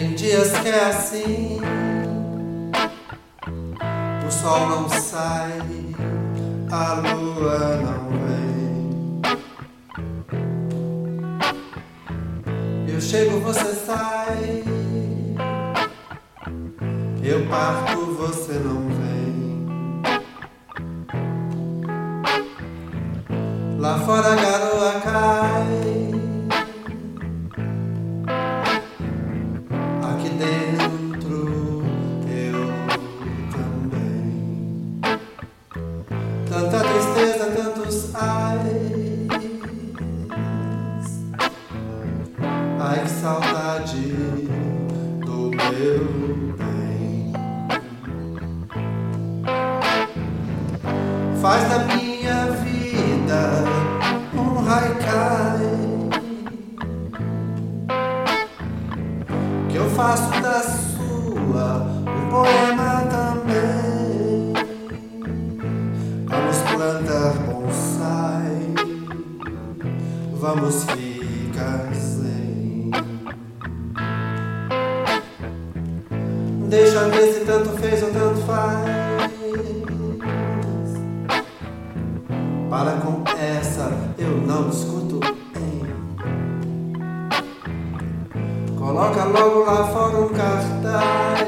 Tem dias que é assim, o sol não sai, a lua não vem. Eu chego, você sai, eu parto, você não vem. Lá fora a garoa cai, aqui dentro eu também. Tanta tristeza, tantos ais, ai que saudade do meu bem. Faz da minha vida um haikai, que eu faço da sua um poema também. Vamos plantar bonsai, vamos ficar zen. Deixa ver se tanto fez ou tanto faz. Para com essa, eu não escuto. Coloca logo lá fora um cartaz.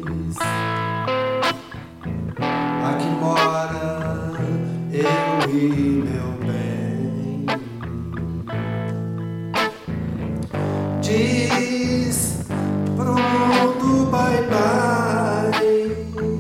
Aqui mora eu e meu bem. Diz pro mundo bye bye.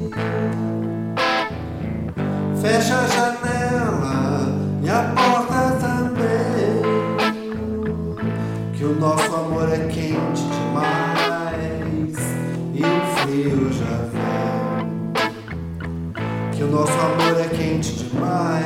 Fecha a janela e a porta também, que o nosso amor é quente demais e o frio já vem. Que o nosso amor é quente demais.